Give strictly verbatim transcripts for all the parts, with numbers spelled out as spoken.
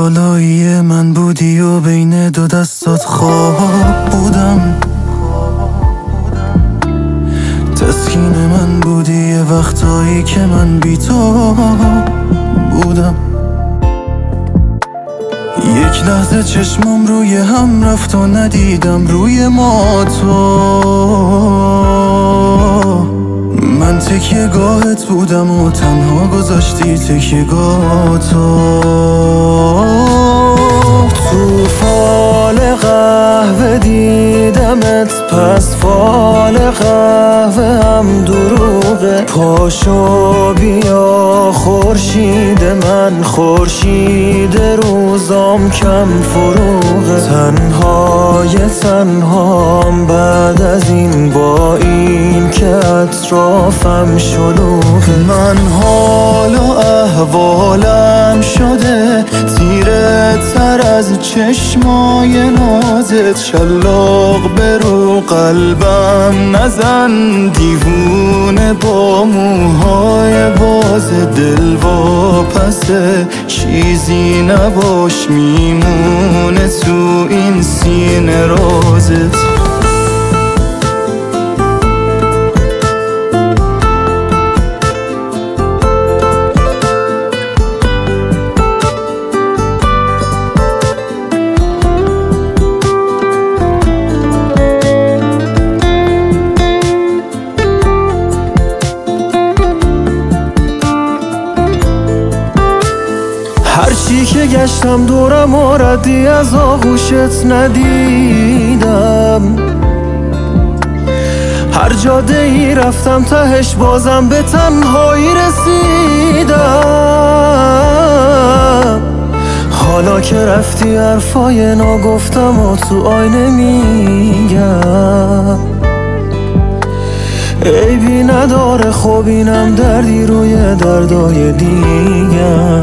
بالایی من بودی و بین دو دستات خواب بودم، تسکین من بودی یه وقتایی که من بی تو بودم. یک لحظه چشمم روی هم رفت و ندیدم روی ما تو. من تکیه گاهت بودم و تنها گذاشتی تکیه گاه تو. تو فال قهوه دیدمت، پس فال قهوه هم دروغه. پاشو بیا خورشید من، خورشید روزام کم فروغه. تنهای تنهام بعد از این، با این که اطرافم شلوغه. من حال و احوالم شده تیره تر از چشمای نازت. شلاق به رو قلبم نزن، دیوونه با موهای باز. دل واپسه چیزی نباش، میمونه تو این سینه رازت. هرچی که گشتم دورم و ردی از آغوشت ندیدم. هر جاده ای رفتم تهش بازم به تنهایی رسیدم. حالا که رفتی حرفای ناگفتم و تو آینه میگم. عیبی نداره خب اینم دردی روی دردای دیگر.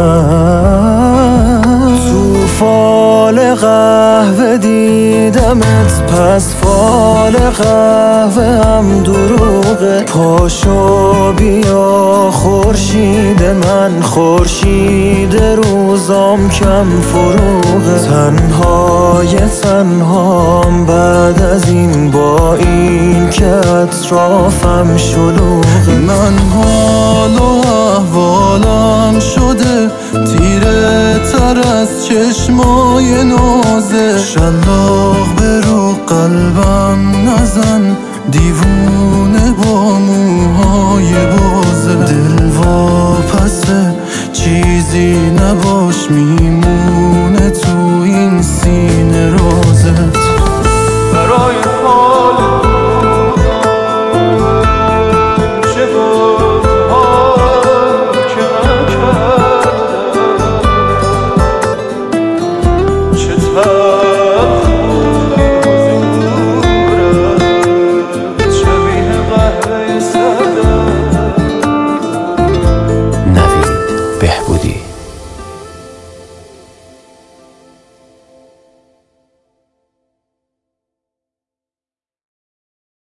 تو فال قهوه دیدمت، پس فال قهوه هم دروغه. پاشو بیا خورشید من، خورشید روزام کم فروغه. تنهای تنهام بعد از این، با این که اطرافم شلوغه. من حال و احوالم شده تیره تر از چشمای نازه. شلاق به رو قلبم نزن، دیوونه با موهای بازه. دل واپسه چیزی نباش، میمونه تو این سینه رازت.